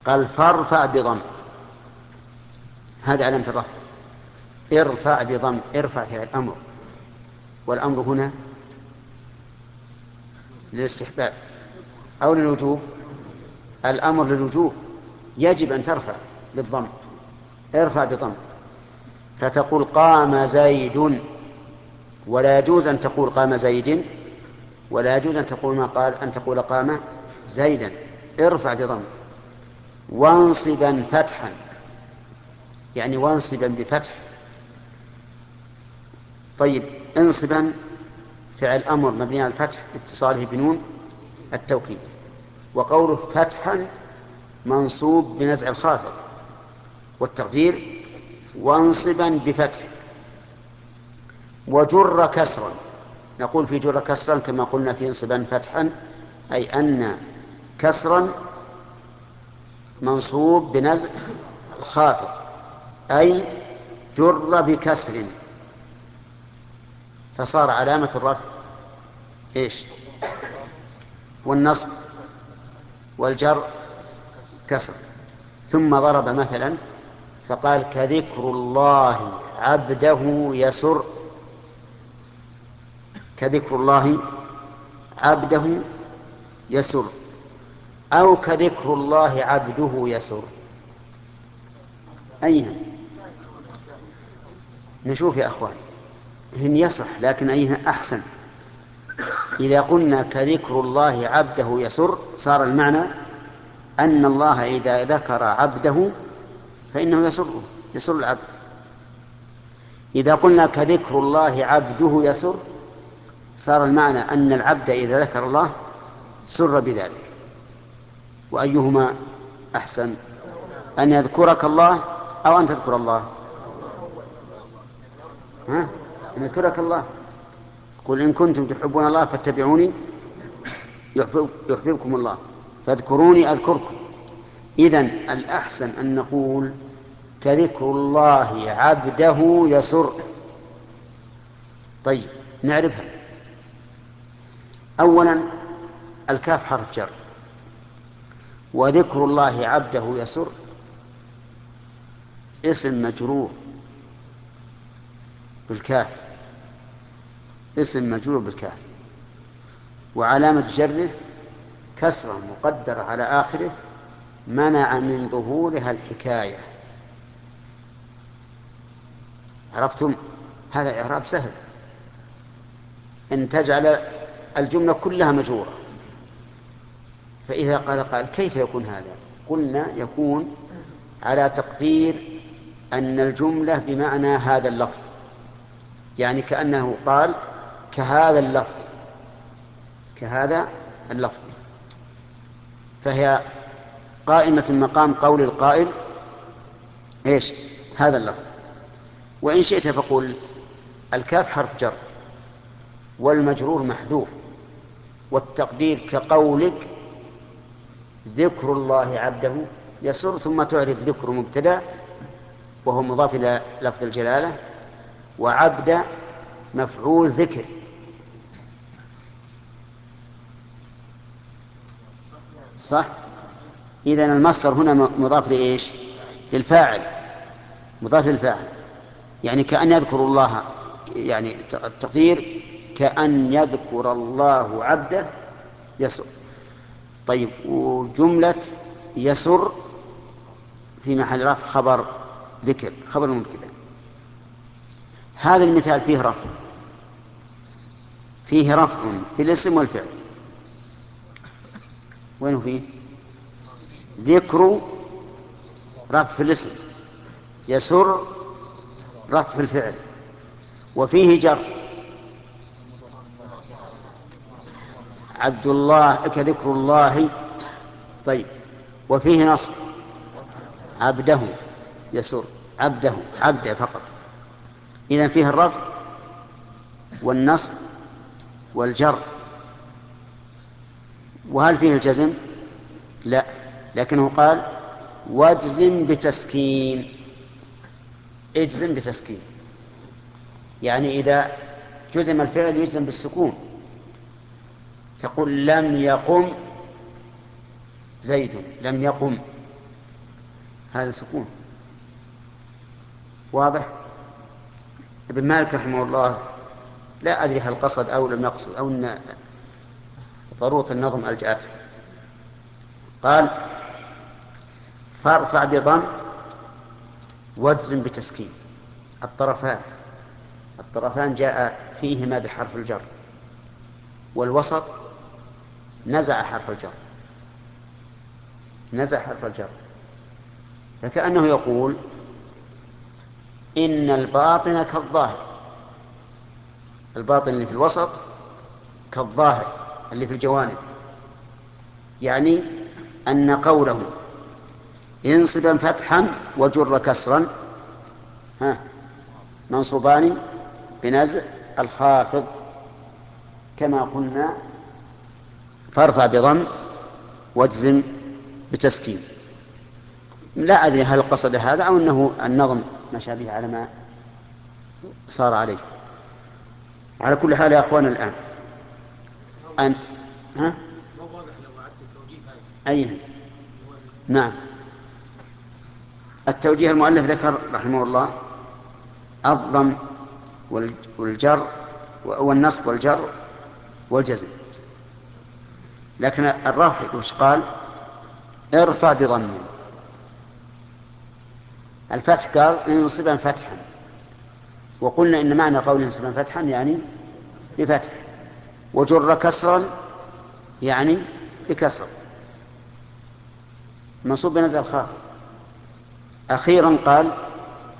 قال فارفع بضم، هذا علامة الرفع. ارفع بضم، ارفع فعل الأمر، والأمر هنا للاستحباب أو للوجوب؟ الأمر للوجوب، يجب أن ترفع بالضم، ارفع بضم. فتقول قام زيد، ولا يجوز أن تقول قام زيد، ولا يجوز أن تقول ما قال أن تقول قام زيدا، ارفع بضم. وانصبا فتحا، يعني وانصبا بفتح. طيب، انصبا فعل أمر مبني على الفتح اتصاله بنون التوكيد، وقوله فتحا منصوب بنزع الخافض، والتقدير وانصبا بفتح. وجر كسرا، نقول في جر كسرا كما قلنا في انصبا فتحا، أي أن كسرا منصوب بنزع الخافض، أي جر بكسر فصار علامة الرفع إيش؟ والنصب والجر كسر. ثم ضرب مثلا فقال كذكر الله عبده يسر، كذكر الله عبده يسر، أو كذكر الله عبده يسر. أيها نشوف يا أخوان، هن يصح، لكن أيها أحسن؟ إذا قلنا كذكر الله عبده يسر صار المعنى أن الله إذا ذكر عبده فإنه يسره، يسر العبد. إذا قلنا كذكر الله عبده يسر صار المعنى أن العبد إذا ذكر الله سر بذلك. وأيهما أحسن، أن يذكرك الله أو أن تذكر الله؟ ها؟ أن يذكرك الله. قل إن كنتم تحبون الله فاتبعوني يحببكم الله، فاذكروني أذكركم. إذن الأحسن أن نقول كذكر الله عبده يسر. طيب، نعرفها. أولا الكاف حرف جر، وذكر الله عبده يسر اسم مجرور بالكاف، اسم مجرور بالكاف، وعلامة جره كسرة مقدرة على آخره منع من ظهورها الحكاية. عرفتم؟ هذا إعراب سهل، أن تجعل الجملة كلها مجرورة. فإذا قال كيف يكون هذا؟ قلنا يكون على تقدير أن الجملة بمعنى هذا اللفظ، يعني كأنه قال كهذا اللفظ، كهذا اللفظ، فهي قائمة مقام قول القائل إيش؟ هذا اللفظ. وإن شئت فقل الكاف حرف جر والمجرور محذوف، والتقدير كقولك ذكر الله عبده يسر، ثم تعرف ذكر مبتدأ وهو مضاف إلى لفظ الجلالة، وعبد مفعول ذكر. صح؟ إذن المصدر هنا مضاف لإيش؟ للفاعل، مضاف للفاعل، يعني كأن يذكر الله، يعني التقدير كأن يذكر الله عبده يسر. طيب، وجملة يسر في محل رفع خبر ذكر، خبر مبتدأ. هذا المثال فيه رفع، فيه رفع في الاسم والفعل. وين فيه؟ ذكر رفع في الاسم، يسر رفع في الفعل، وفيه جر عبد الله كذكر الله. طيب، وفيه نصب عبده يسر، عبده، عبده فقط. إذن فيه الرفع والنصب والجر. وهل فيه الجزم؟ لا، لكنه قال واجزم بتسكين، اجزم بتسكين، يعني إذا جزم الفعل يجزم بالسكون، تقول لم يقم زيد، لم يقم. هذا سكون. واضح؟ ابن مالك رحمه الله لا أدري هل قصد أو لم يقصد أو أن ضرورة النظم ألجأته، قال فارفع بضم واجزم بتسكين. الطرفان جاء فيهما بحرف الجر، والوسط نزع حرف الجر، فكأنه يقول إن الباطن كالظاهر، الباطن اللي في الوسط كالظاهر اللي في الجوانب، يعني أن قوله انصبا فتحا وجر كسرا منصوبان بنزع الخافض، كما قلنا فارفع بضم واجزم بتسكين. لا أدري هل قصد هذا أو أنه النظم مشى به على ما صار عليه. على كل حال يا أخوان الآن أن أين؟ نعم، التوجيه المؤلف ذكر رحمه الله الضم والجر والنصب والجر والجزم، لكن الرفع وش قال؟ ارفع بضم. الفتح قال انصبا فتحا، وقلنا إن معنى قول انصبا فتحا يعني بفتح، وجر كسرا يعني بكسر منصوب بنزع الخافض. أخيرا قال